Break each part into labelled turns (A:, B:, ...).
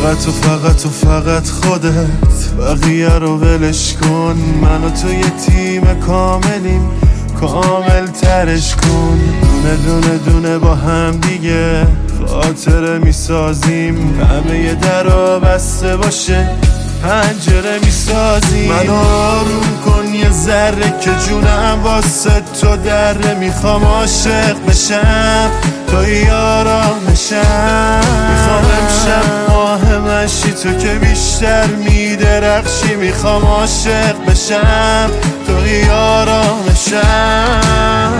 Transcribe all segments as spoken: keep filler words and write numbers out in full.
A: فقط و فقط و فقط خودت، بقیه رو ولش کن. من و تو یه تیم کاملیم، کامل ترش کن. دونه دونه دونه با هم دیگه خاطره میسازیم. همه یه در بسته باشه پنجره میسازیم. منو آروم کن یه ذره که جونم واسه تو دره. میخوام عاشق بشم توی آرامشم. میخوام امشب ماه مشی تو که بیشتر میدرخشی. میخوام عاشق بشم توی آرامشم.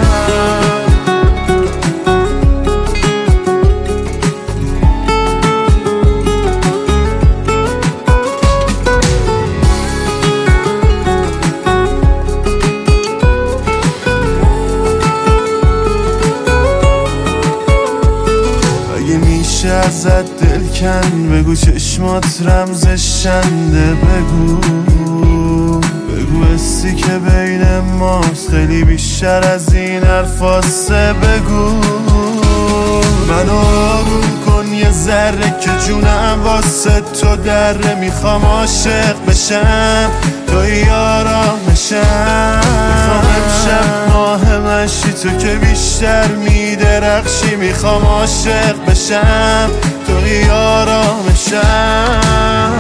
A: ازت دل کن بگو چشمات رمزش چنده. بگو بگو حسی که بین ماست خیلی بیشتر از این حرفاسه. بگو منو آروم کن یه ذره که جونم واسه تو دره. میخوام عاشق بشم توی آرامشم. میخوام امشب ماه مشی تو که بیشتر میدرخشی. میخوام عاشق بشم توی آرامشم.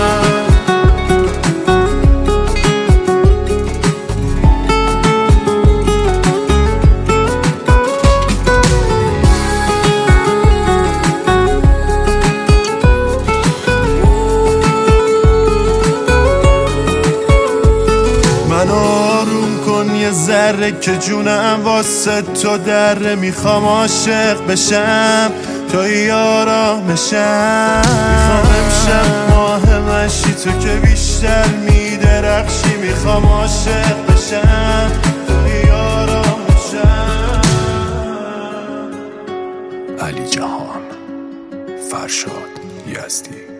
A: یه ذره که جونم واسه تو دره. میخوام عاشق بشم توی آرامشم. میخوام امشب ماه مشی تو که بیشتر میدرخشی. میخوام عاشق بشم توی آرامشم.
B: علی جهان، فرشاد یزدی.